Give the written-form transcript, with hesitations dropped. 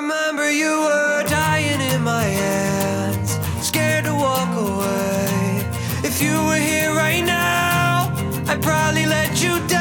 remember you were dying in my hands, scared to walk away. If you were here right now, I'd probably let you down.